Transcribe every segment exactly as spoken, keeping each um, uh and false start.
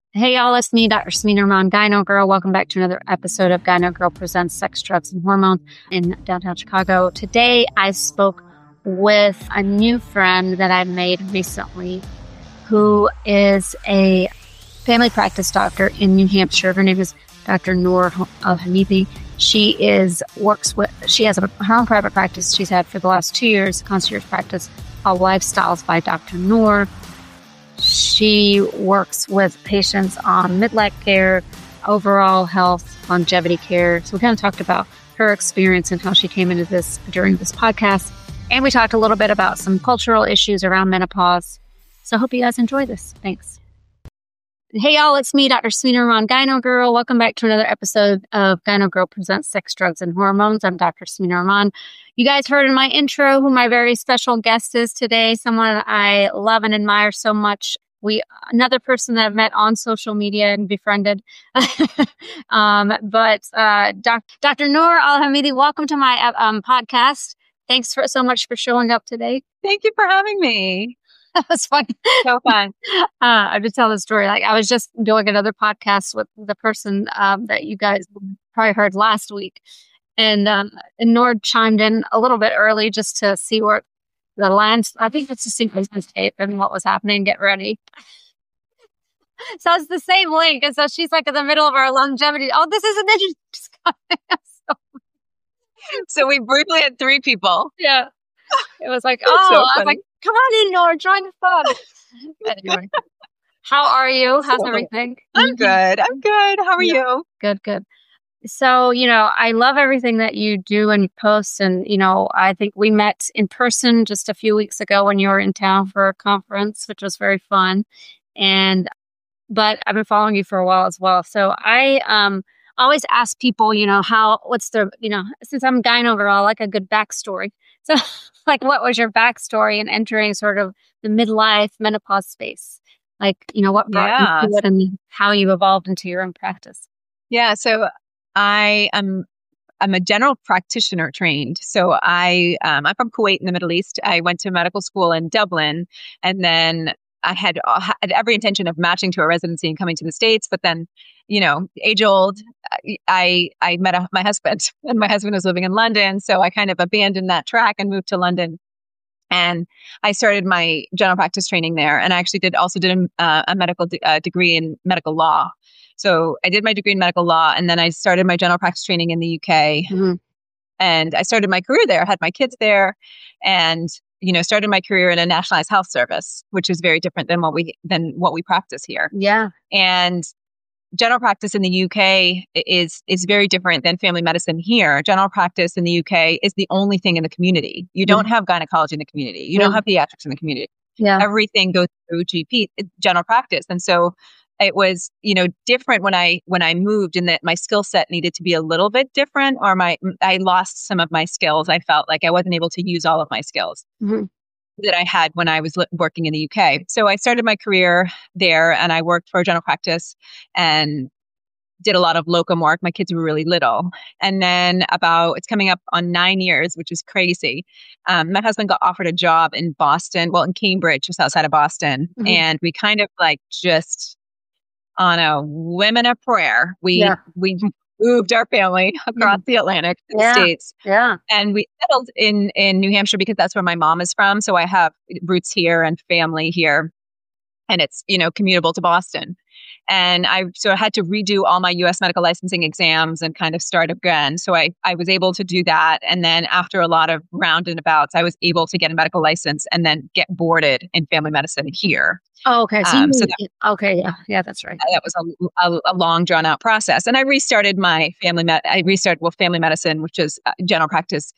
Hey y'all, it's me, Doctor Smina Rahman, Gyno Girl. Welcome back to another episode of Gyno Girl Presents Sex, Drugs, and Hormones in downtown Chicago. Today I spoke with a new friend that I made recently who is a family practice doctor in New Hampshire. Her name is Doctor Noor Al-Hamidi. She is works with, she has a, her own private practice she's had for the last two years, concierge practice called Lifestyles by Doctor Noor. She works with patients on midlife care, overall health, longevity care. So we kind of talked about her experience and how she came into this during this podcast. And we talked a little bit about some cultural issues around menopause. So I hope you guys enjoy this. Thanks. Hey y'all, it's me, Doctor Smina Rahman, Gyno Girl. Welcome back to another episode of Gyno Girl Presents Sex, Drugs, and Hormones. I'm Doctor Smina Rahman. You guys heard in my intro who my very special guest is today, someone I love and admire so much. We another person that I've met on social media and befriended. um, but uh, doc, Doctor Noor Al-Hamidi, welcome to my um, podcast. Thanks for so much for showing up today. Thank you for having me. That was fun. So fun. uh, I just tell the story. Like I was just doing another podcast with the person um, that you guys probably heard last week, and um, and Noor chimed in a little bit early just to see where the lands. I think it's to see business tape and what was happening. Get ready. So it's the same link, and so she's like in the middle of our longevity. Oh, this is an interesting. so, so we briefly had three people. Yeah, it was like oh, so I was like. Come on in, Noor, join the fun. Anyway, how are you? How's everything? I'm good. I'm good. How are yeah. you? Good, good. So, you know, I love everything that you do and you post. And, you know, I think we met in person just a few weeks ago when you were in town for a conference, which was very fun. And, but I've been following you for a while as well. So I um always ask people, you know, how, what's their, you know, since I'm gyno girl, I like a good backstory. So like, what was your backstory in entering sort of the midlife menopause space? Like, you know, what brought yeah. you to it and how you evolved into your own practice? Yeah. So I am, I'm a general practitioner trained. So I, um, I'm from Kuwait in the Middle East. I went to medical school in Dublin, and then I had, uh, had every intention of matching to a residency and coming to the States. But then, you know, age old, I I met a, my husband, and my husband was living in London. So I kind of abandoned that track and moved to London. And I started my general practice training there. And I actually did also did a, uh, a medical de- uh, degree in medical law. So I did my degree in medical law, and then I started my general practice training in the U K. Mm-hmm. And I started my career there, had my kids there, and you know, started my career in a nationalized health service, which is very different than what we than what we practice here. Yeah. And general practice in the U K is is very different than family medicine here. General practice in the U K is the only thing in the community. You don't mm-hmm. have gynecology in the community. You mm-hmm. don't have pediatrics in the community. Yeah. Everything goes through G P, general practice. And so it was, you know, different when I when I moved, in that my skill set needed to be a little bit different, or my I lost some of my skills. I felt like I wasn't able to use all of my skills mm-hmm. that I had when I was li- working in the U K. So I started my career there, and I worked for a general practice and did a lot of locum work. My kids were really little. And then about, it's coming up on nine years, which is crazy. Um, my husband got offered a job in Boston, well, in Cambridge, just outside of Boston. Mm-hmm. And we kind of like just on a whim and a prayer, we, yeah. we moved our family across mm-hmm. the Atlantic to the yeah. States. Yeah. And we settled in, in New Hampshire because that's where my mom is from. So I have roots here and family here, and it's, you know, commutable to Boston. And I so I had to redo all my U S medical licensing exams and kind of start again. So I, I was able to do that. And then after a lot of roundabouts, I was able to get a medical license and then get boarded in family medicine here. Oh, okay. So, um, you, so that, okay. Yeah. Yeah, that's right. That was a, a, a long drawn out process. And I restarted my family med. I restarted well, family medicine, which is uh, general practice,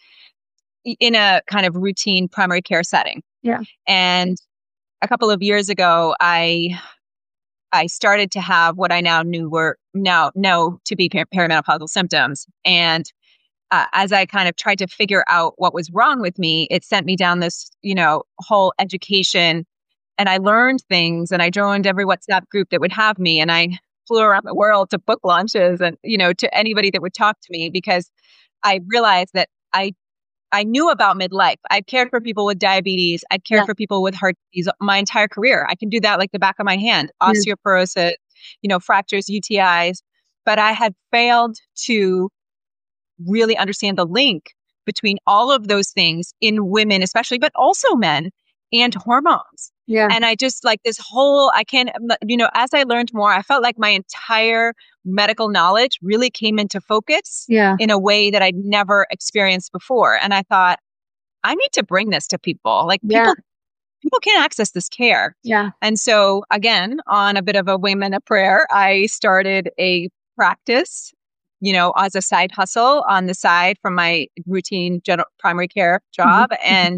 in a kind of routine primary care setting. Yeah. And a couple of years ago, I I started to have what I now knew were now know to be per- perimenopausal symptoms. And uh, as I kind of tried to figure out what was wrong with me, it sent me down this, you know, whole education. And I learned things, and I joined every WhatsApp group that would have me. And I flew around the world to book launches and, you know, to anybody that would talk to me, because I realized that I I knew about midlife. I've cared for people with diabetes. I've cared yeah. for people with heart disease my entire career. I can do that like the back of my hand. Osteoporosis, you know, fractures, U T Is, but I had failed to really understand the link between all of those things in women, especially, but also men, and hormones. Yeah. And I just like this whole, I can't, you know, as I learned more, I felt like my entire medical knowledge really came into focus Yeah. in a way that I'd never experienced before. And I thought, I need to bring this to people. Like Yeah. people, people can't access this care. Yeah. And so again, on a bit of a women of prayer, I started a practice, you know, as a side hustle on the side from my routine general primary care job. Mm-hmm. And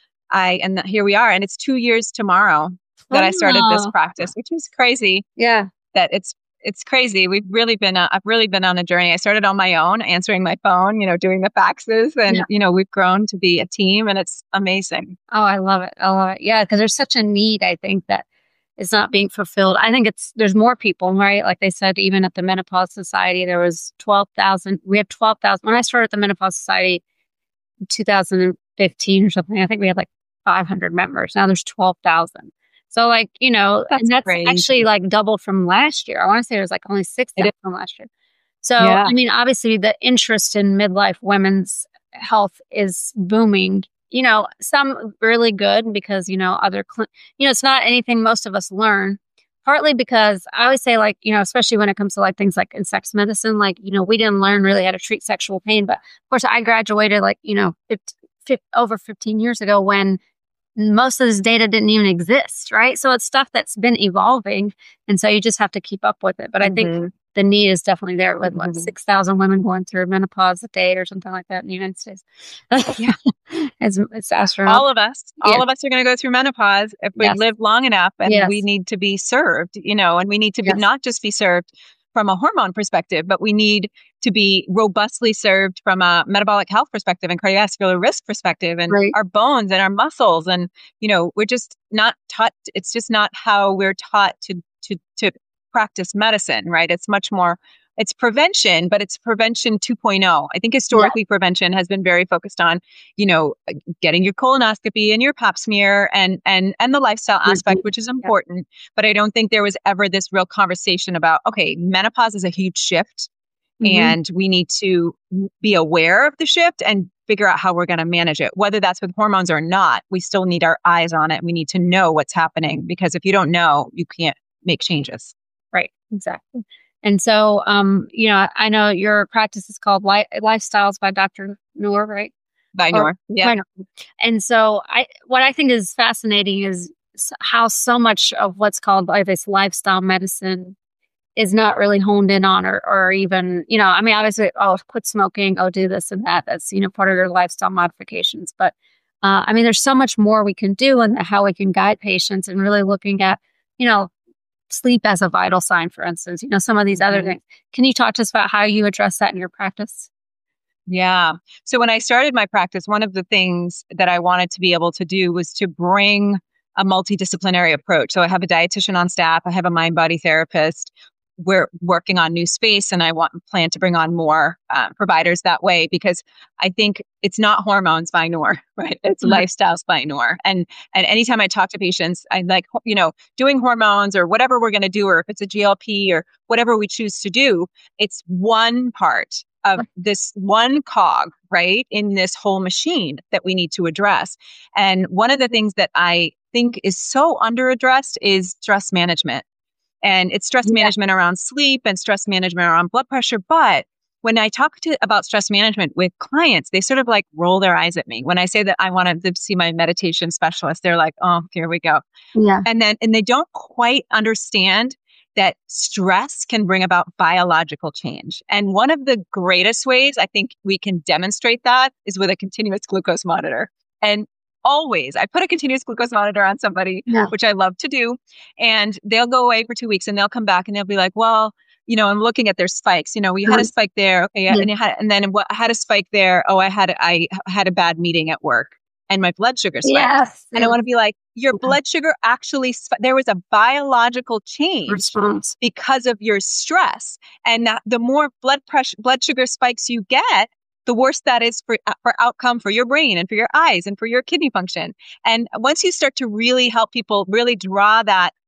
I, and here we are. And it's two years tomorrow that I started this Oh. practice, which is crazy. Yeah. That it's, it's crazy. We've really been, uh, I've really been on a journey. I started on my own, answering my phone, you know, doing the faxes, and, Yeah. you know, we've grown to be a team, and it's amazing. Oh, I love it. I love it. Yeah. Because there's such a need, I think, that is not being fulfilled. I think it's, there's more people, right? Like they said, even at the Menopause Society, there was twelve thousand. We have twelve thousand. When I started the Menopause Society in two thousand fifteen or something, I think we had like five hundred members. Now there's twelve thousand. So like, you know, That's and that's crazy. actually like doubled from last year. I want to say it was like only six It thousand is. from last year. So, Yeah. I mean, obviously the interest in midlife women's health is booming. You know, some really good because, you know, other, cl- you know, it's not anything most of us learn. Partly because I always say, like, you know, especially when it comes to like things like in sex medicine, like, you know, we didn't learn really how to treat sexual pain. But of course, I graduated like, you know, fifty, fifty, over fifteen years ago when most of this data didn't even exist, right? So it's stuff that's been evolving. And so you just have to keep up with it. But I think Mhm. the need is definitely there with what, Mhm. six thousand women going through menopause a day or something like that in the United States. Yeah. it's, it's astronomical. All of us, Yeah. all of us are going to go through menopause if we Yes. live long enough, and Yes. we need to be served, you know, and we need to be, Yes. not just be served from a hormone perspective, but we need to be robustly served from a metabolic health perspective and cardiovascular risk perspective, and Right. our bones and our muscles. And, you know, we're just not taught, it's just not how we're taught to, to, to practice medicine, right? It's much more, it's prevention, but it's prevention two point oh. I think historically prevention has been very focused on, you know, getting your colonoscopy and your pap smear and and and the lifestyle aspect, which is important. But I don't think there was ever this real conversation about, okay, menopause is a huge shift, Mhm. and we need to be aware of the shift and figure out how we're going to manage it. Whether that's with hormones or not, we still need our eyes on it. We need to know what's happening, because if you don't know, you can't make changes. Right. Exactly. And so, um, you know, I know your practice is called Li- Lifestyles by Doctor Noor, right? By Or- Noor. Yeah. by Noor. And so, I what I think is fascinating is s- how so much of what's called like this lifestyle medicine is not really honed in on, or, or even, you know, I mean, obviously, oh, quit smoking, oh, do this and that. That's, you know, part of your lifestyle modifications. But uh, I mean, there's so much more we can do, and how we can guide patients, and really looking at, you know, sleep as a vital sign, for instance, you know, some of these other Mhm. things. Can you talk to us about how you address that in your practice? Yeah. So when I started my practice, one of the things that I wanted to be able to do was to bring a multidisciplinary approach. So I have a dietitian on staff, I have a mind body therapist. We're working on new space, and I want plan to bring on more uh, providers that way, because I think it's not hormones by Noor, right? It's Mhm. lifestyles by Noor. And and anytime I talk to patients, I like, you know, doing hormones or whatever we're going to do, or if it's a G L P or whatever we choose to do, it's one part of this one cog, right, in this whole machine that we need to address. And one of the things that I think is so underaddressed is stress management. And it's stress Yeah. management around sleep and stress management around blood pressure. But when I talk to about stress management with clients, they sort of like roll their eyes at me. When I say that I want to see my meditation specialist, they're like, oh, here we go. Yeah. And then, and they don't quite understand that stress can bring about biological change. And one of the greatest ways I think we can demonstrate that is with a continuous glucose monitor. And always, I put a continuous glucose monitor on somebody, Yeah. which I love to do, and they'll go away for two weeks and they'll come back and they'll be like, well, you know, I'm looking at their spikes. You know, we had a Mhm. spike there. Okay. Yeah. And, it had, and then what, I had a spike there. Oh, I had, I had a bad meeting at work and my blood sugar spiked. Yes. And I want to be like, your Yeah. blood sugar actually, sp- there was a biological change response. because of your stress. And that the more blood pressure, blood sugar spikes you get, the worse that is for, uh, for outcome for your brain and for your eyes and for your kidney function. And once you start to really help people really draw that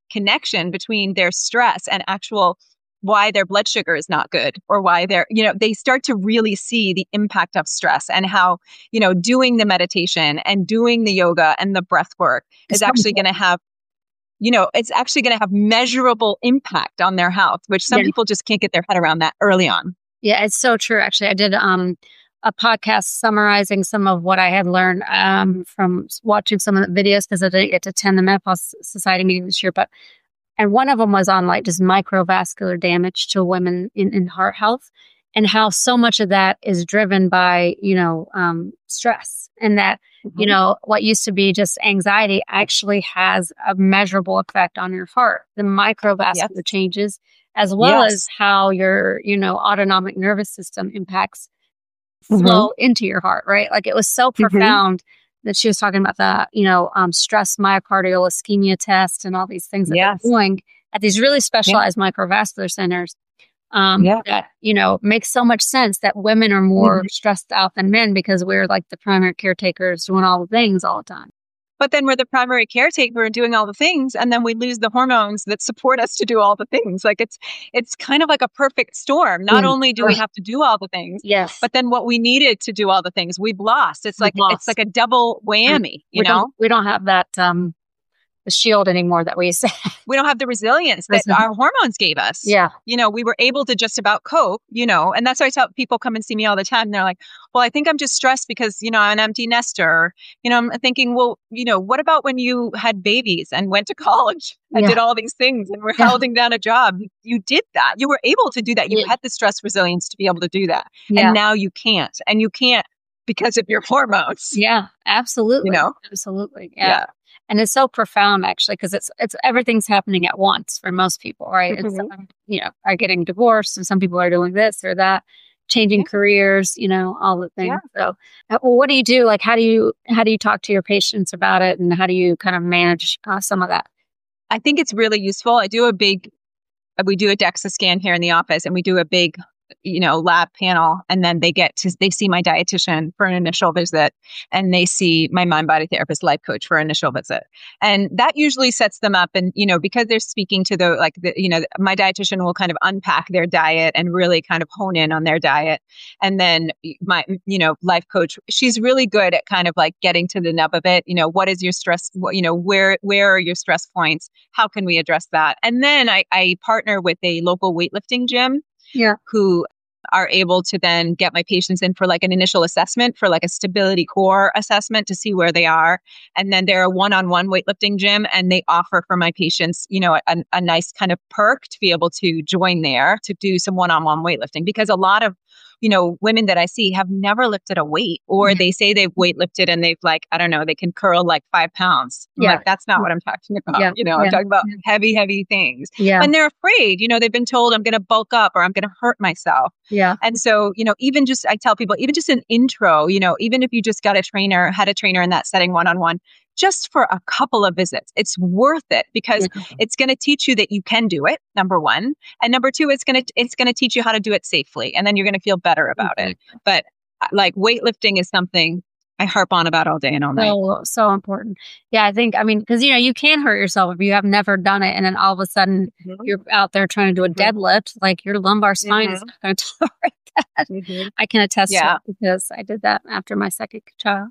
connection between their stress and actual why their blood sugar is not good, or why they're, you know, they start to really see the impact of stress, and how, you know, doing the meditation and doing the yoga and the breath work is actually going to have, you know, it's actually going to have measurable impact on their health, which some Yeah. people just can't get their head around that early on. Yeah, it's so true. Actually, I did um, a podcast summarizing some of what I had learned um, from s- watching some of the videos, because I didn't get to attend the Menopause Society meeting this year. But and one of them was on like just microvascular damage to women in, in heart health, and how so much of that is driven by, you know, um, stress, and that, you Mhm. know, what used to be just anxiety actually has a measurable effect on your heart. The microvascular Yes. changes, as well Yes. as how your, you know, autonomic nervous system impacts Mhm. flow into your heart, right? Like, it was so Mhm. profound that she was talking about the, you know, um, stress myocardial ischemia test and all these things that Yes. they're doing at these really Yeah. specialized microvascular centers. Um, Yeah. that, you know, makes so much sense that women are more Mhm. stressed out than men, because we're like the primary caretakers doing all the things all the time. But then we're the primary caretaker and doing all the things, and then we lose the hormones that support us to do all the things. Like, it's it's kind of like a perfect storm. Not Mm. only do we have to do all the things, Yes. but then what we needed to do all the things, we've lost. It's We've like it's lost. like a double whammy, you We know? don't we don't have that um the shield anymore that we used to have. We don't have the resilience that Listen. our hormones gave us. Yeah. You know, we were able to just about cope, you know, and that's why I tell people come and see me all the time. And they're like, well, I think I'm just stressed because, you know, I'm an empty nester. You know, I'm thinking, well, you know, what about when you had babies and went to college and Yeah. did all these things and were Yeah. holding down a job? You did that. You were able to do that. You Yeah. had the stress resilience to be able to do that. Yeah. And now you can't. And you can't because of your hormones. Yeah, absolutely. You know? Absolutely. Yeah. Yeah. And it's so profound, actually, because it's it's everything's happening at once for most people, right? It's, Mhm. um, you know, are getting divorced, and some people are doing this or that, changing Yeah. careers, you know, all the things. Yeah. So, uh, well, what do you do? Like, how do you how do you talk to your patients about it, and how do you kind of manage uh, some of that? I think it's really useful. I do a big, we do a DEXA scan here in the office, and we do a big, you know, lab panel, and then they get to, they see my dietitian for an initial visit, and they see my mind body therapist life coach for an initial visit. And that usually sets them up. And, you know, because they're speaking to the, like, the, you know, my dietitian will kind of unpack their diet and really kind of hone in on their diet. And then my, you know, life coach, she's really good at kind of like getting to the nub of it. You know, what is your stress? What, you know, where, where are your stress points? How can we address that? And then I, I partner with a local weightlifting gym Yeah. who are able to then get my patients in for like an initial assessment, for like a stability core assessment to see where they are. And then they're a one-on-one weightlifting gym, and they offer for my patients, you know, a, a nice kind of perk to be able to join there to do some one-on-one weightlifting, because a lot of, you know, women that I see have never lifted a weight, or they say they've weightlifted and they've like, I don't know, they can curl like five pounds. I'm Yeah. like, that's not what I'm talking about. Yeah. You know, Yeah. I'm talking about Yeah. heavy, heavy things. Yeah. And they're afraid, you know, they've been told I'm going to bulk up or I'm going to hurt myself. Yeah. And so, you know, even just, I tell people, even just an intro, you know, even if you just got a trainer, had a trainer in that setting one-on-one, just for a couple of visits, it's worth it, because Yeah. it's going to teach you that you can do it, number one. And number two, it's going to, it's going to teach you how to do it safely. And then you're going to feel better about it. But uh, like, weightlifting is something I harp on about all day and all night. So, so important. Yeah, I think, I mean, because, you know, you can hurt yourself if you have never done it. And then all of a sudden Mhm. you're out there trying to do a Mhm. deadlift, like your lumbar spine is Mhm. not going to tolerate that. Mhm. I can attest Yeah. to it, because I did that after my second child.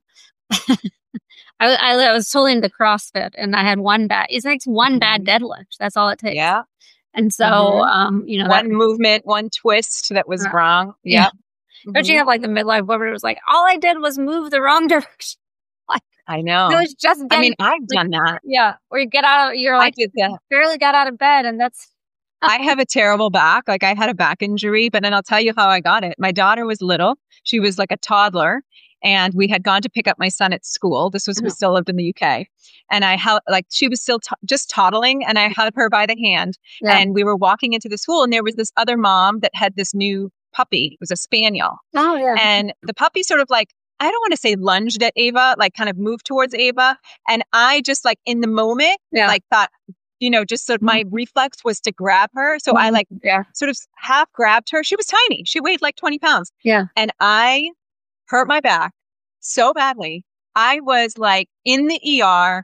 I, I, I was totally into CrossFit, and I had one bad, it takes one bad Mhm. deadlift. That's all it takes. Yeah. And so, Mhm. um, you know, One that, movement, one twist that was Uh, wrong. yeah. Yep. Don't you Mhm. have like the midlife woman who was like, all I did was move the wrong direction? Like, I it know. was just I getting, mean, I've like, done that. yeah, or you get out of, you're I like, did that. barely got out of bed, and that's, I have a terrible back. Like, I had a back injury, but then I'll tell you how I got it. My daughter was little. She was like a toddler, and we had gone to pick up my son at school. This was, we Mhm. still lived in the U K. And I held, like, she was still to- just toddling, and I held her by the hand. yeah. And we were walking into the school, and there was this other mom that had this new puppy. It was a spaniel. Oh, yeah. And the puppy sort of like, I don't want to say lunged at Ava, like kind of moved towards Ava. And I just like in the moment, Yeah. like thought, you know, just so my reflex was to grab her. So I like yeah. sort of half grabbed her. She was tiny. She weighed like twenty pounds. Yeah. And I hurt my back so badly. I was like in the E R,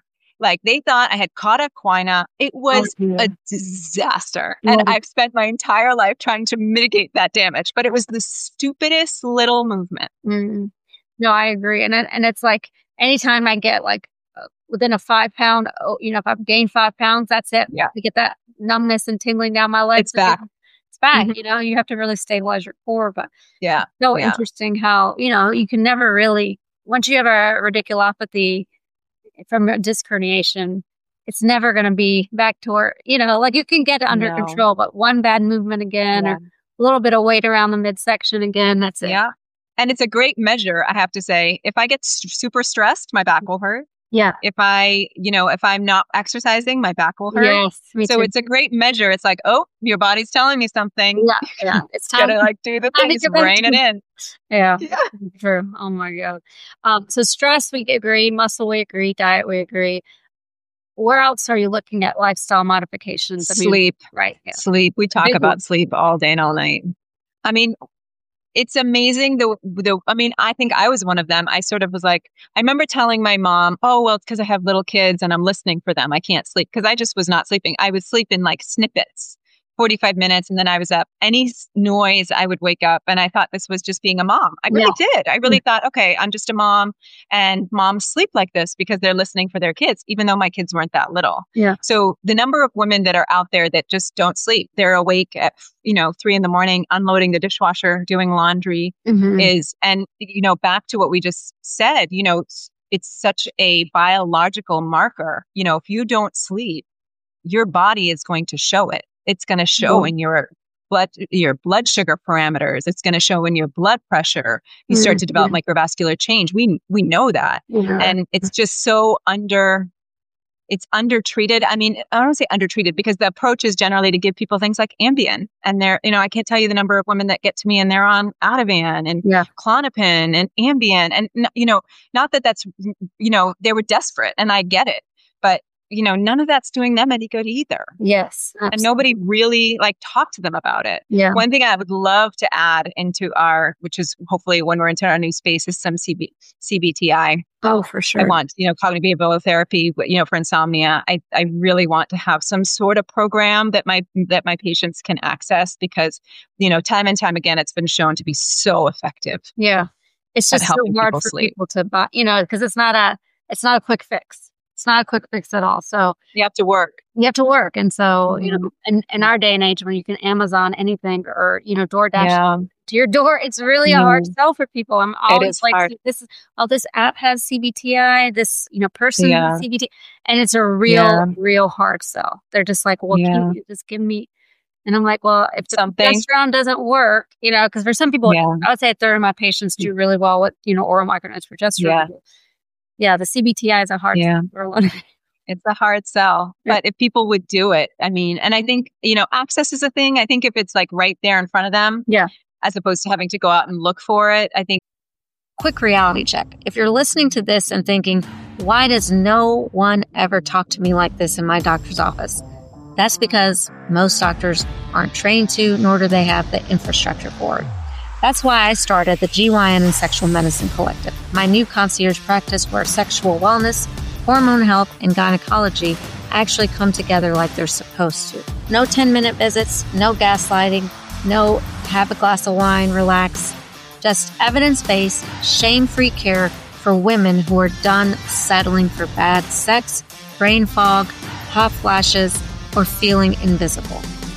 Like they thought I had caught equina. It was Oh, yeah. a disaster. Yeah. And I've spent my entire life trying to mitigate that damage, but it was the stupidest little movement. Mm. No, I agree. And it, and it's like anytime I get like uh, within a five pound, oh, you know, if I've gained five pounds, that's it. Yeah. I get that numbness and tingling down my legs. It's back. It's back. Mhm. You know, you have to really stabilize your core. But Yeah. so yeah. interesting how, you know, you can never really, once you have a radiculopathy from a disc herniation, it's never going to be back to where, you know, like you can get it under No. control, but one bad movement again Yeah. or a little bit of weight around the midsection again, that's it. Yeah. And it's a great measure, I have to say. If I get s- super stressed, my back will hurt. Yeah. If I, you know, if I'm not exercising, my back will hurt. Yes. Me So too. it's a great measure. It's like, oh, your body's telling me something. Yeah. Yeah. It's time. Gotta like do the time to things, get back rein to- it in. Yeah. Yeah. True. Oh my God. Um, so stress, we agree. Muscle, we agree. Diet, we agree. Where else are you looking at lifestyle modifications? I mean, Sleep. right. Yeah. Sleep. We talk Big about one. sleep all day and all night. I mean, it's amazing. The, the, I mean, I think I was one of them. I sort of was like, I remember telling my mom, oh, well, it's because I have little kids and I'm listening for them. I can't sleep because I just was not sleeping. I would sleep in like snippets, forty-five minutes. And then I was up. Any s- noise, I would wake up. And I thought this was just being a mom. I really did. I really thought, okay, I'm just a mom and moms sleep like this because they're listening for their kids, even though my kids weren't that little. Yeah. So the number of women that are out there that just don't sleep, they're awake at, you know, three in the morning, unloading the dishwasher, doing laundry Mhm. is, and, you know, back to what we just said, you know, it's, it's such a biological marker. You know, if you don't sleep, your body is going to show it. It's going to show Yeah. in your blood, your blood sugar parameters. It's going to show in your blood pressure. You start to develop microvascular change. We, we know that. Yeah. And it's just so under, it's undertreated. I mean, I don't want to say undertreated because the approach is generally to give people things like Ambien. And they're, you know, I can't tell you the number of women that get to me and they're on Ativan and Yeah. Klonopin and Ambien. And, n- you know, not that that's, you know, they were desperate and I get it, but, you know, none of that's doing them any good either. Yes. And nobody really like talked to them about it. Yeah. One thing I would love to add into our, which is hopefully when we're into our new space, is some C B, C B T I. Oh, for sure. I want, you know, cognitive behavioral therapy, you know, for insomnia. I, I really want to have some sort of program that my, that my patients can access because, you know, time and time again, it's been shown to be so effective. Yeah. It's at just so helping hard people for sleep. people to buy, you know, because it's not a, it's not a quick fix. It's not a quick fix at all. So You have to work. you have to work. And so, you know, in, in our day and age when you can Amazon anything or, you know, DoorDash Yeah. to your door, it's really a hard Mhm. sell for people. I'm always is like, hard. "See, this is, oh, this app has C B T I, this, you know, person Yeah. has C B T, and it's a real, Yeah. real hard sell. They're just like, well, Yeah. can you just give me, and I'm like, well, if the Something. progesterone doesn't work, you know, because for some people, Yeah. I would say a third of my patients do really well with, you know, oral micronized progesterone. Yeah. Yeah, the C B T I is a hard Yeah. sell for a lot of It's a hard sell, Yeah. but if people would do it, I mean, and I think, you know, access is a thing. I think if it's like right there in front of them, Yeah. as opposed to having to go out and look for it, I think. Quick reality check. If you're listening to this and thinking, why does no one ever talk to me like this in my doctor's office? That's because most doctors aren't trained to, nor do they have the infrastructure for it. That's why I started the G Y N and Sexual Medicine Collective, my new concierge practice where sexual wellness, hormone health, and gynecology actually come together like they're supposed to. No ten-minute visits, no gaslighting, no have a glass of wine, relax. Just evidence-based, shame-free care for women who are done settling for bad sex, brain fog, hot flashes, or feeling invisible.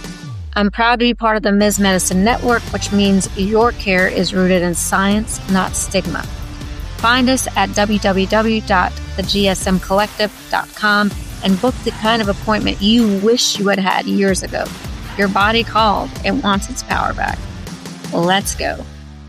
I'm proud to be part of the Miz Medicine Network, which means your care is rooted in science, not stigma. Find us at w w w dot the g s m collective dot com and book the kind of appointment you wish you had had years ago. Your body called. It wants its power back. Let's go.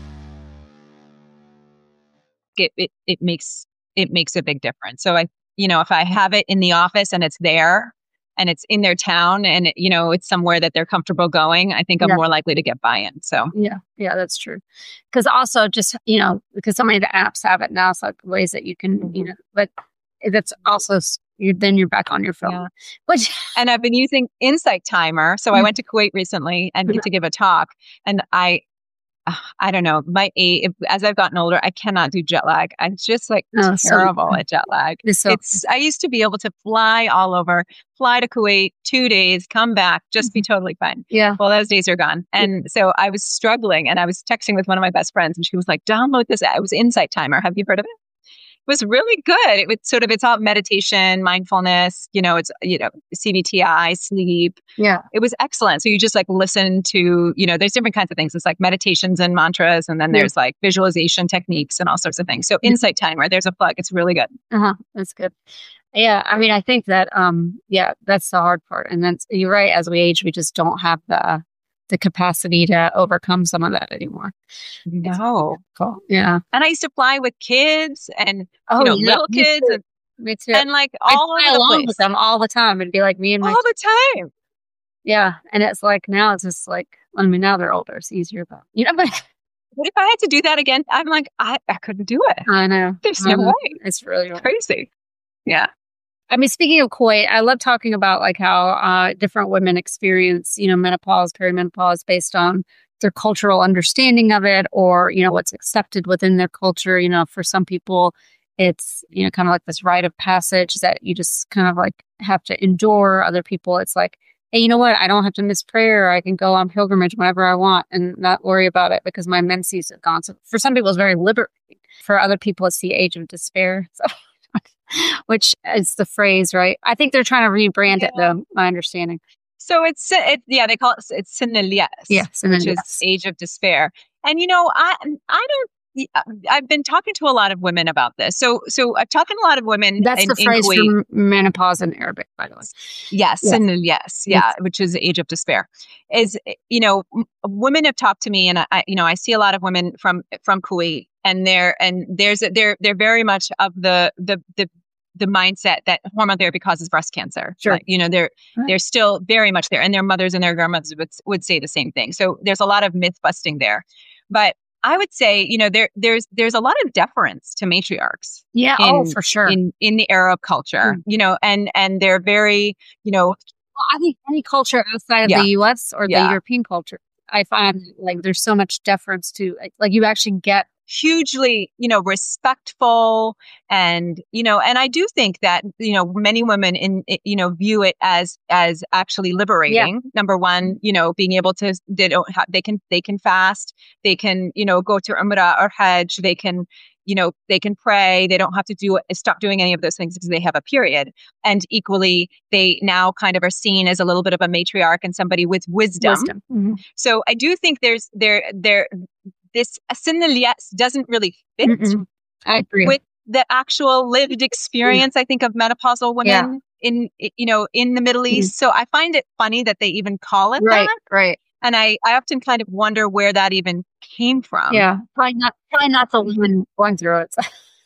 It, it, it makes, it makes a big difference. So I, you know, if I have it in the office and it's there and it's in their town and, it, you know, it's somewhere that they're comfortable going, I think I'm Yeah. more likely to get buy-in. So Yeah, yeah, that's true. Because also just, you know, because so many of the apps have it now, it's like ways that you can, you know, but that's also, s- you then you're back on your phone. Yeah. Which, And I've been using Insight Timer. So I went to Kuwait recently and to give a talk, and I uh, I don't know, my age, as I've gotten older, I cannot do jet lag. I'm just like Oh, so terrible at jet lag. it's so It's, I used to be able to fly all over, fly to Kuwait, two days, come back, just be totally fine. yeah. Well, those days are gone. And so I was struggling, and I was texting with one of my best friends, and she was like, download this. It was Insight Timer. Have you heard of it? It was really good. It was sort of, it's all meditation, mindfulness, you know, it's, you know, C B T I, sleep. Yeah. It was excellent. So you just like listen to, you know, there's different kinds of things. It's like meditations and mantras, and then Yeah. there's like visualization techniques and all sorts of things. So Insight Timer, there's a plug. It's really good. Uh-huh. That's good. Yeah. I mean, I think that, um, yeah, that's the hard part. And that's, you're right. As we age, we just don't have the, the capacity to overcome some of that anymore. No. Cool. Yeah. And I used to fly with kids and, Oh, you know, yeah, little me kids too. and, Me too. and like I all fly over the along place. with them all the time. It'd be like me and my All the time. yeah. And it's like now it's just like, I mean, now they're older. It's easier, but you know, but But if I had to do that again, I'm like, I, I couldn't do it. I know. There's I no know. way. It's really hard. Crazy. Yeah. I mean, speaking of Kuwait, I love talking about like how uh, different women experience, you know, menopause, perimenopause based on their cultural understanding of it, or, you know, what's accepted within their culture. You know, for some people, it's, you know, kind of like this rite of passage that you just kind of like have to endure. Other people, it's like, hey, you know what? I don't have to miss prayer. I can go on pilgrimage whenever I want and not worry about it because my menses have gone. So for some people, it's very liberating. For other people, it's the age of despair. So. Which is the phrase, right? I think they're trying to rebrand Yeah. it, though. My understanding. So it's, it, yeah, they call it, it's Sinilias, Yes, which Sinilias. is age of despair. And, you know, I, I don't, I've been talking to a lot of women about this. So, so I've talked to a lot of women. That's in, the phrase in Kuwait. for menopause in Arabic, by the way. Yes, Yes. Sinilias, yes, yeah, which is age of despair. Is, you know, m- women have talked to me, and I, you know, I see a lot of women from from Kuwait, and they're and there's a, they're they're very much of the the the the mindset that hormone therapy causes breast cancer. Sure. Like, you know, they're Right. they're still very much there, and their mothers and their grandmothers would would say the same thing. So there's a lot of myth busting there, but I would say, you know, there there's there's a lot of deference to matriarchs. Yeah, in, oh, for sure. in in the Arab culture, Mm. you know, and and they're very, you know, Well, I think any culture outside of Yeah. the U S or Yeah. the European culture, I find like there's so much deference to, like, like you actually get. hugely, you know, respectful, and, you know, and I do think that, you know, many women in, you know, view it as, as actually liberating. Number one, you know, being able to, they don't have, they can, they can fast, they can, you know, go to Umrah or Hajj, they can, you know, they can pray, they don't have to do, stop doing any of those things because they have a period. And equally, they now kind of are seen as a little bit of a matriarch and somebody with wisdom. Wisdom. Mhm. So I do think there's, there, there, this Sinilias doesn't really fit Mm-mm. I agree. with the actual lived experience, I think, of menopausal women Yeah. in, you know, in the Middle Mhm. East. So I find it funny that they even call it Right, that. right. And I, I often kind of wonder where that even came from. Yeah, probably not. Probably not the women going through it.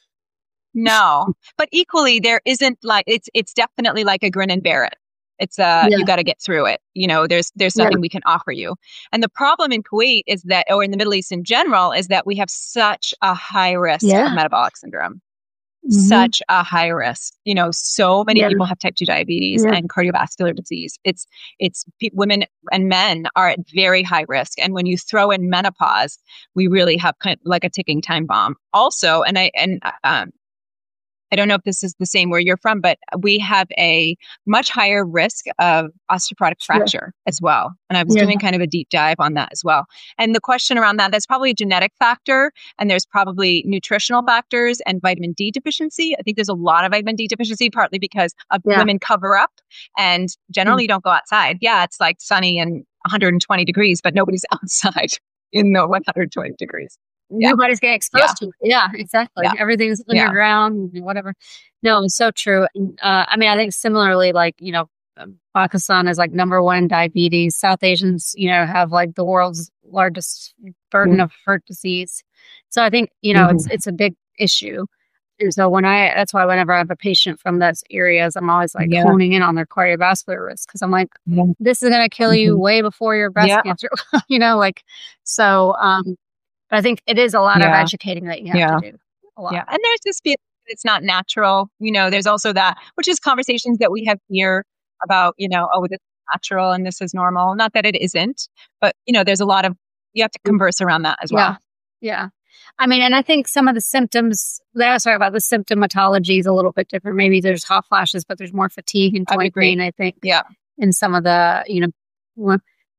No, but equally, there isn't like, it's, it's definitely like a grin and bear it. It's uh, Yeah. you got to get through it. You know, there's, there's Yeah. nothing we can offer you. And the problem in Kuwait is that, or in the Middle East in general, is that we have such a high risk Yeah. of metabolic syndrome. Mhm. Such a high risk. You know, so many Yeah. people have type two diabetes Yeah. and cardiovascular disease. It's, it's pe- women and men are at very high risk. And when you throw in menopause, we really have kind of like a ticking time bomb. Also, and I, and, um, I don't know if this is the same where you're from, but we have a much higher risk of osteoporotic Sure. fracture as well. And I was Yeah. doing kind of a deep dive on that as well. And the question around that, that's probably a genetic factor, and there's probably nutritional factors and vitamin D deficiency. I think there's a lot of vitamin D deficiency, partly because of Yeah. women cover up and generally don't go outside. Yeah, it's like sunny and one hundred twenty degrees, but nobody's outside in the one hundred twenty degrees. Yeah. Nobody's getting exposed to it. Yeah, exactly. Yeah. Everything's Yeah. underground, and whatever. No, it's so true. And, uh, I mean, I think similarly, like, you know, um, Pakistan is like number one in diabetes. South Asians, you know, have like the world's largest burden Mm. of heart disease. So I think, you know, Mhm. it's it's a big issue. And so when I, that's why whenever I have a patient from those areas, I'm always like Yeah. honing in on their cardiovascular risk, because I'm like, Yeah. this is going to kill you Mhm. way before your breast Yeah. cancer. You know, like, so, um, but I think it is a lot of Yeah. educating that you have Yeah. to do. A lot. Yeah. And there's this feeling that it's not natural. You know, there's also that, which is conversations that we have here about, you know, oh, this is natural and this is normal. Not that it isn't, but, you know, there's a lot of you have to converse around that as well. Yeah. Yeah. I mean, and I think some of the symptoms, I was talking about the symptomatology is a little bit different. Maybe there's hot flashes, but there's more fatigue and joint pain, I think. Yeah. In some of the, you know,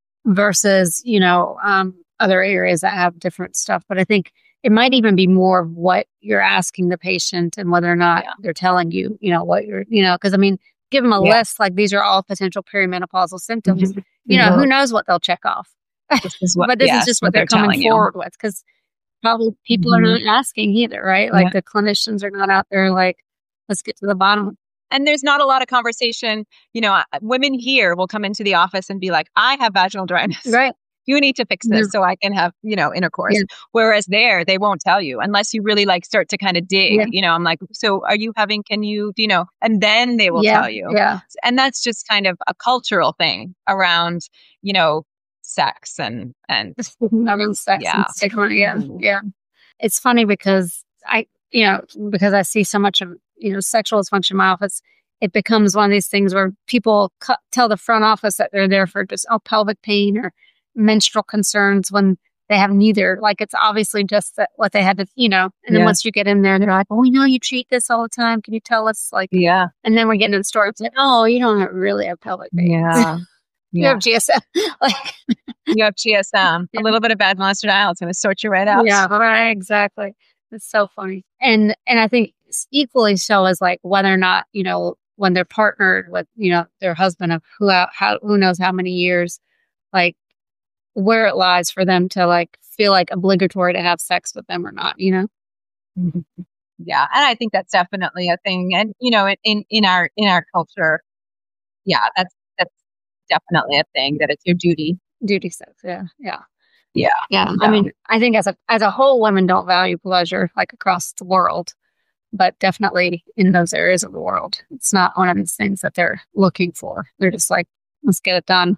versus, you know, um, other areas that have different stuff. But I think it might even be more of what you're asking the patient and whether or not yeah. they're telling you, you know, what you're, you know, because I mean, give them a yeah. list, like these are all potential perimenopausal symptoms. Mm-hmm. You know, mm-hmm. who knows what they'll check off. This is what, but this yes, is just what, what they're, they're coming forward you. with, because probably people mm-hmm. are not asking either, right? Like yeah. the clinicians are not out there like, let's get to the bottom. And there's not a lot of conversation. You know, women here will come into the office and be like, I have vaginal dryness. Right. You need to fix this yeah. so I can have, you know, intercourse. Yeah. Whereas there, they won't tell you unless you really like start to kind of dig, yeah. you know, I'm like, so are you having, can you, do you know, and then they will yeah. tell you. Yeah. And that's just kind of a cultural thing around, you know, sex and, and around sex yeah. and stigma. Yeah. Yeah. It's funny because I, you know, because I see so much of, you know, sexual dysfunction in my office, it becomes one of these things where people cu- tell the front office that they're there for just, oh, pelvic pain or menstrual concerns when they have neither. Like, it's obviously just that what they had to, you know, and then yeah. once you get in there, they're like, oh, we know you treat this all the time. Can you tell us? Like, yeah. And then we get into the story. It's like, oh, you don't really have pelvic pain. Yeah. you yeah. have G S M. like, you have G S M. Yeah. A little bit of bad estradiol. It's going to sort you right out. Yeah, right. Exactly. It's so funny. And, and I think equally so is like whether or not, you know, when they're partnered with, you know, their husband of who, how, who knows how many years, like, where it lies for them to like feel like obligatory to have sex with them or not, you know? Mm-hmm. Yeah. And I think that's definitely a thing. And, you know, in, in our, in our culture, yeah, that's, that's definitely a thing that it's your duty. Duty sex. Yeah. Yeah. Yeah. Yeah. yeah. I mean, I think as a, as a whole, women don't value pleasure like across the world, but definitely in those areas of the world, it's not one of these things that they're looking for. They're just like, let's get it done.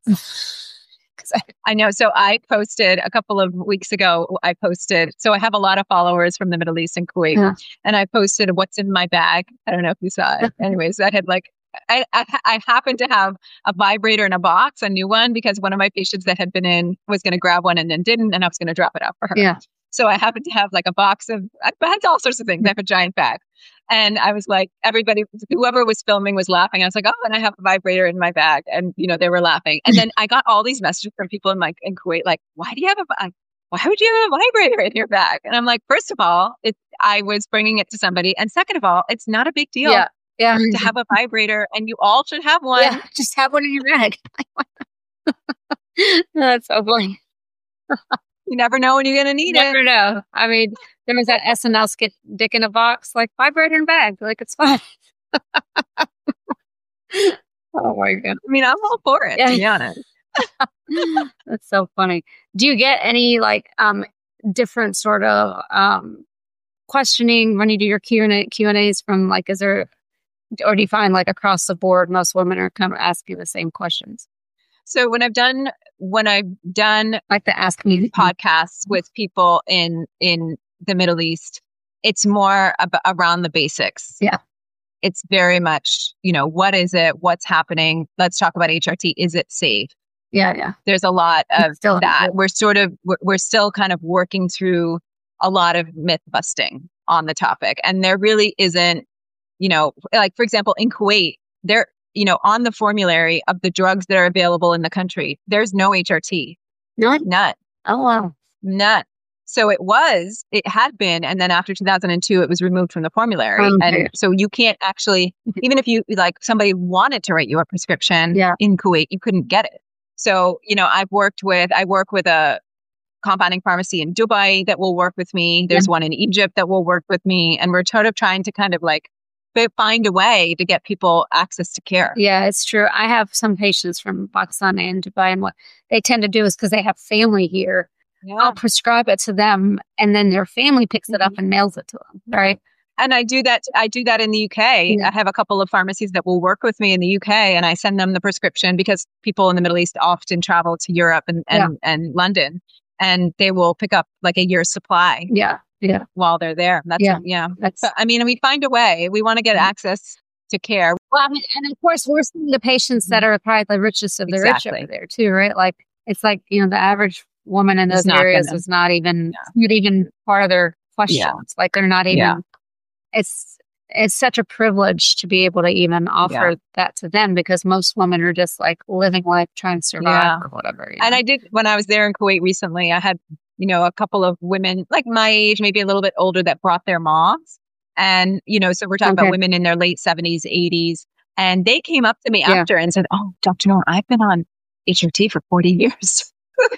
I know. So I posted a couple of weeks ago, I posted, so I have a lot of followers from the Middle East and Kuwait, yeah. and I posted what's in my bag. I don't know if you saw it. Anyways, I had like, I, I I happened to have a vibrator in a box, a new one, because one of my patients that had been in was going to grab one and then didn't, and I was going to drop it off for her. Yeah. So I happened to have like a box of, I had all sorts of things. I have a giant bag. And I was like, everybody, whoever was filming was laughing. I was like, oh, and I have a vibrator in my bag. And, you know, they were laughing. And then I got all these messages from people in like in Kuwait, like, why do you have a, why would you have a vibrator in your bag? And I'm like, first of all, it, I was bringing it to somebody. And second of all, it's not a big deal yeah. Yeah. to have a vibrator, and you all should have one. Yeah, just have one in your bag. That's so funny. You never know when you're going to need never it. Never know. I mean, there was that S N L skit, Dick in a Box, like vibrator in bag. Like, it's fine. Oh my God. I mean, I'm all for it, yeah. to be honest. That's so funny. Do you get any like um different sort of um questioning when you do your Q and A Q and A's from like, is there, or do you find like across the board, most women are kind of asking the same questions? So when I've done, when I've done like the Ask Me podcasts with people in, in the Middle East, it's more ab- around the basics. Yeah. It's very much, you know, what is it? What's happening? Let's talk about H R T. Is it safe? Yeah. Yeah. There's a lot of still that. We're sort of, we're, we're still kind of working through a lot of myth busting on the topic. And there really isn't, you know, like for example, in Kuwait, there, you know, on the formulary of the drugs that are available in the country, there's no H R T. None? None. Oh, wow. None. So it was, it had been, and then after two thousand two, it was removed from the formulary. Okay. And so you can't actually, even if you, like somebody wanted to write you a prescription yeah. in Kuwait, you couldn't get it. So, you know, I've worked with, I work with a compounding pharmacy in Dubai that will work with me. There's yeah. one in Egypt that will work with me. And we're sort of trying to kind of like find a way to get people access to care. Yeah, it's true. I have some patients from Pakistan and Dubai, and what they tend to do is because they have family here, yeah. I'll prescribe it to them, and then their family picks mm-hmm. it up and mails it to them, right? And I do that. I do that in the U K. Yeah. I have a couple of pharmacies that will work with me in the U K, and I send them the prescription because people in the Middle East often travel to Europe and and, yeah. and London, and they will pick up like a year's supply. Yeah, yeah. While they're there, that's yeah. yeah. That's. But, I mean, we find a way. We want to get mm-hmm. access to care. Well, I mean, and of course, we're seeing the patients mm-hmm. that are probably the richest of the exactly. rich over there too, right? Like it's like you know the average woman in It's those not areas gonna, is not even yeah. not even part of their questions. Yeah. Like they're not even. Yeah. It's it's such a privilege to be able to even offer Yeah. that to them because most women are just like living life trying to survive Yeah. or whatever. You And know? I did, when I was there in Kuwait recently, I had, you know, a couple of women like my age, maybe a little bit older, that brought their moms. And, you know, so we're talking Okay. about women in their late seventies, eighties. And they came up to me Yeah. after and said, "Oh, Doctor Noor, I've been on H R T for forty years."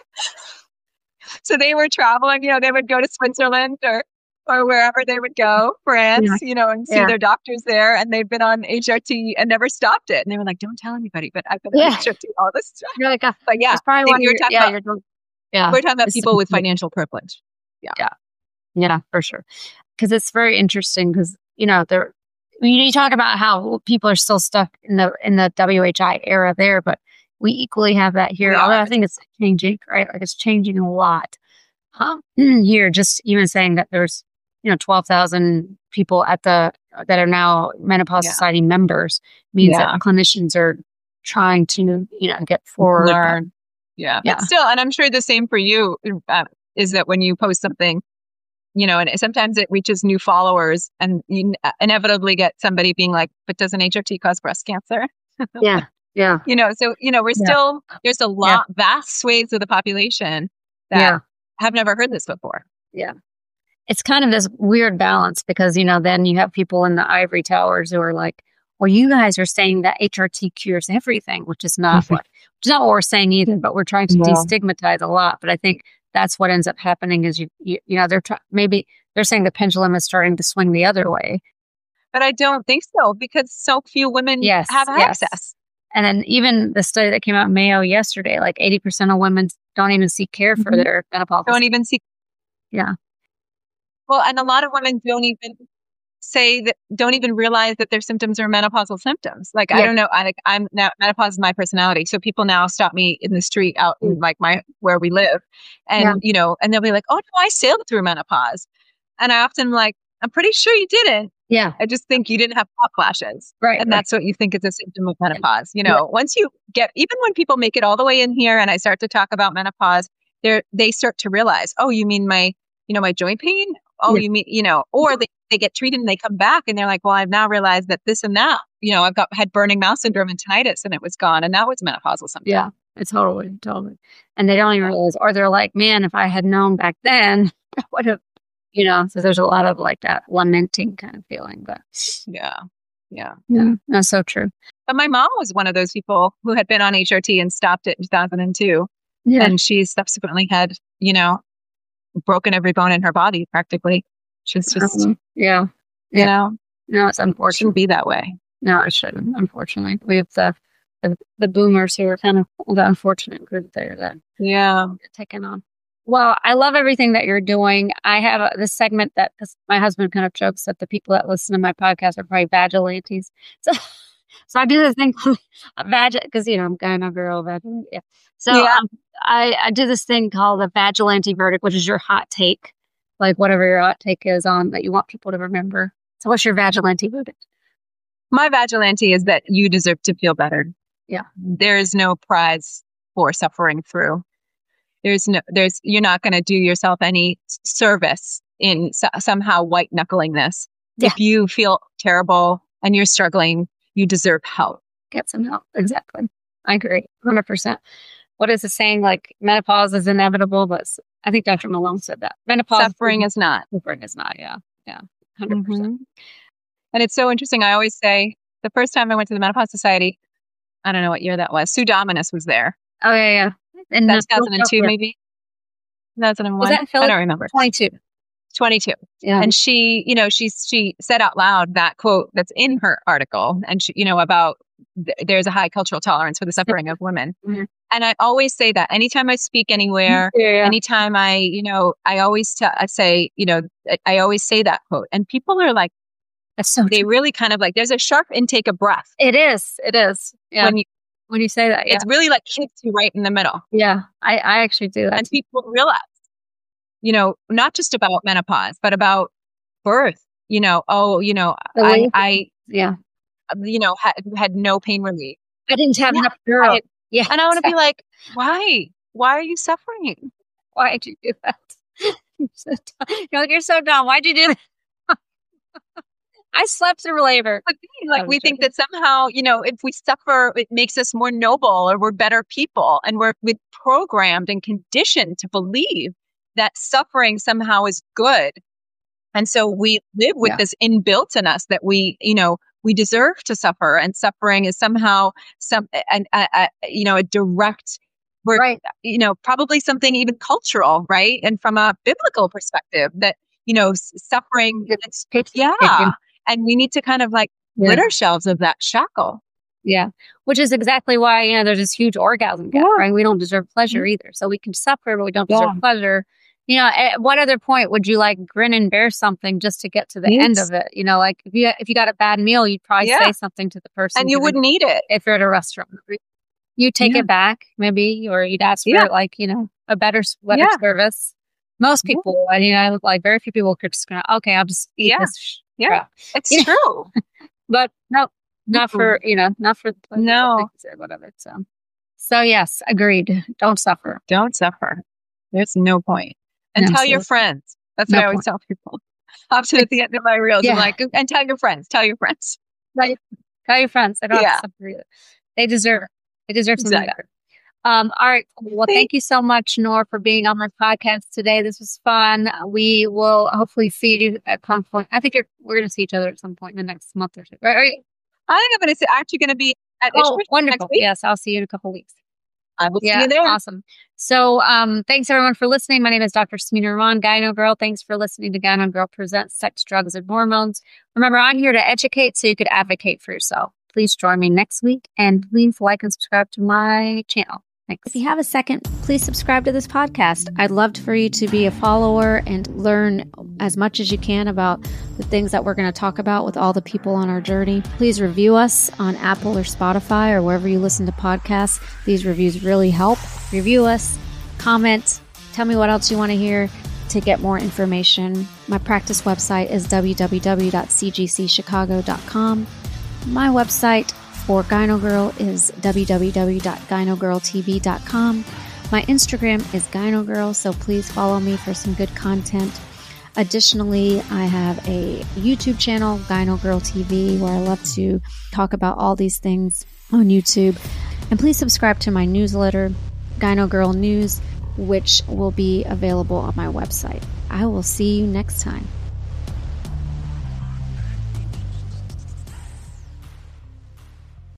So they were traveling, you know, they would go to Switzerland or or wherever they would go, France, Yeah. you know, and see Yeah. their doctors there. And they've been on H R T and never stopped it. And they were like, "Don't tell anybody, but I've been on Yeah. H R T all this time." You're like, uh, But yeah, that's probably they- why you're you're, talking yeah, about, you're doing, yeah. we're talking about It's- people with financial privilege. Yeah. Yeah, for sure. Because it's very interesting because, you know, there, you, you talk about how people are still stuck in the in the W H I era there, but we equally have that here. We Although are. I think it's changing, right? Like it's changing a lot. Huh? Here, just even saying that there's, you know, twelve thousand people at the, that are now Menopause Yeah. Society members means Yeah. that clinicians are trying to, you know, get forward. but- Learn. Yeah. Yeah. But still, and I'm sure the same for you, uh, is that when you post something, you know, and sometimes it reaches new followers and you inevitably get somebody being like, "But doesn't H R T cause breast cancer?" Yeah. Yeah. You know, so, you know, we're Yeah. still, there's a lot, vast swathes of the population that Yeah. have never heard this before. Yeah. It's kind of this weird balance because, you know, then you have people in the ivory towers who are like, well, you guys are saying that H R T cures everything, which is not what, which is not what we're saying either, but we're trying to No. destigmatize a lot. But I think that's what ends up happening is you, you, you know, they're try- maybe they're saying the pendulum is starting to swing the other way. But I don't think so because so few women Yes, have yes. access. And then even the study that came out in Mayo yesterday, like eighty percent of women don't even seek care for Mhm. their menopause. Don't even see. Yeah. Well, and a lot of women don't even say that, don't even realize that their symptoms are menopausal symptoms. Like, I Yeah. don't know. I, like, I'm now, menopause is my personality. So people now stop me in the street out in like my, where we live. And, Yeah. you know, and they'll be like, "Oh no, I sailed through menopause." And I often am like, "I'm pretty sure you didn't. Yeah. I just think you didn't have hot flashes." Right. And right. that's what you think is a symptom of menopause. You know, once you get, even when people make it all the way in here and I start to talk about menopause, they're, they start to realize, "Oh, you mean my, you know, my joint pain? Oh, Yeah. you mean, you know," or they, they get treated and they come back and they're like, "Well, I've now realized that this and that, you know, I've got, had burning mouth syndrome and tinnitus and it was gone." And that was menopausal symptom. Yeah. It's totally, totally. And they don't even realize, or they're like, man, if I had known back then, I would have, you know, so there's a lot of like that lamenting kind of feeling, but Yeah. Yeah. yeah, that's so true. But my mom was one of those people who had been on H R T and stopped it in two thousand two. Yeah. And she subsequently had, you know, broken every bone in her body practically. She's just, Um, yeah. you know, No, it's it unfortunate. shouldn't be that way. No, it shouldn't, unfortunately. We have the, the, the boomers who are kind of the unfortunate group there that Yeah. you're taking on. Well, I love everything that you're doing. I have a, this segment that 'cause my husband kind of jokes that the people that listen to my podcast are probably vagilantes. So, so I do this thing called a vag because you know I'm kind of girl vag. Yeah. So Yeah. um, I I do this thing called a vagilante verdict, which is your hot take, like whatever your hot take is on that you want people to remember. So what's your vagilante verdict? My vagilante is that you deserve to feel better. Yeah. There is no prize for suffering through. There's no, there's, you're not going to do yourself any service in so, somehow white knuckling this. Yeah. If you feel terrible and you're struggling, you deserve help. Get some help. Exactly. I agree. one hundred percent. What is the saying? Like menopause is inevitable, but s- I think Doctor Malone said that. Menopause Suffering is not. suffering is not. Yeah. Yeah. one hundred percent. Mhm. And it's so interesting. I always say the first time I went to the Menopause Society, I don't know what year that was. Sue Dominus was there. Oh, yeah. Yeah. And That's the two thousand two, maybe? two thousand one? Was that in I Philly? don't remember. twenty-two. twenty-two. Yeah. And she, you know, she she said out loud that quote that's in her article, and she, you know, about th- there's a high cultural tolerance for the suffering of women. Mhm. And I always say that anytime I speak anywhere, yeah, yeah. anytime I, you know, I always t- I say, you know, I- I always say that quote, and people are like, That's so they true. really kind of like, there's a sharp intake of breath It is. It is. Yeah. when you, When you say that. Yeah. it's really like hits you right in the middle, Yeah. I, I actually do that. and people realize, you know, not just about menopause, but about birth. You know, oh, you know, I, Relief. I, Yeah. you know, had had no pain relief. I didn't have Yeah, enough girl. I- Yeah. And I want to be like, why? Why are you suffering? Why'd you do that? You're so dumb. You're like, you're so dumb. Why'd you do that? I slept through labor. Like we think that somehow, you know, if we suffer, it makes us more noble or we're better people. And we're, we're programmed and conditioned to believe that suffering somehow is good. And so we live with yeah. this inbuilt in us that we, you know, we deserve to suffer, and suffering is somehow some, an, a, a, you know, a direct, we're, right. you know, probably something even cultural, right? And from a biblical perspective that, you know, suffering, it's, yeah. And we need to kind of like yeah. rid ourselves of that shackle. Yeah. Which is exactly why, you know, there's this huge orgasm gap, yeah. right? We don't deserve pleasure mm-hmm. either. So we can suffer, but we don't deserve yeah. pleasure. You know, at what other point would you like grin and bear something just to get to the yes. end of it? You know, like if you if you got a bad meal, you'd probably yeah. say something to the person. And you wouldn't eat it. If you're at a restaurant. You take yeah. it back, maybe, or you'd ask for yeah. like, you know, a better, better yeah. service. Most people, yeah. you know, like very few people could just go, okay, I'll just eat yeah. this. Sh- yeah, crap. It's you true. Know? But no, not mm-hmm. for, you know, not for no or whatever. So, so yes, agreed. Don't suffer. Don't suffer. There's no point. And no, tell your friends. That's no what I always point. tell people. Often at the end of my reels, yeah. I'm like, and tell your friends. Tell your friends. Right. Tell your friends. I don't yeah. have to suffer either. They deserve it. They deserve something exactly. better. Um, all right. Well, thank, thank you so much, Nora, for being on my podcast today. This was fun. We will hopefully see you at some point. I think you're, we're going to see each other at some point in the next month or two. Right? Are you? I think I'm going to see, actually going to be at Oh, wonderful. Yes, I'll see you in a couple of weeks. I will yeah, see you there. Awesome. So um, thanks, everyone, for listening. My name is Doctor Smita Rahman, Gyno Girl. Thanks for listening to Gyno Girl Presents Sex, Drugs, and Hormones. Remember, I'm here to educate so you could advocate for yourself. Please join me next week, and please like and subscribe to my channel. Thanks. If you have a second, please subscribe to this podcast. I'd love for you to be a follower and learn as much as you can about the things that we're going to talk about with all the people on our journey. Please review us on Apple or Spotify or wherever you listen to podcasts. These reviews really help. Review us, comment, tell me what else you want to hear to get more information. My practice website is w w w dot c g c chicago dot com. My website for Gyno Girl is w w w dot gyno girl t v dot com. My Instagram is Gyno Girl, so please follow me for some good content. Additionally, I have a YouTube channel, Gyno Girl T V, where I love to talk about all these things on YouTube. And please subscribe to my newsletter, Gyno Girl News, which will be available on my website. I will see you next time.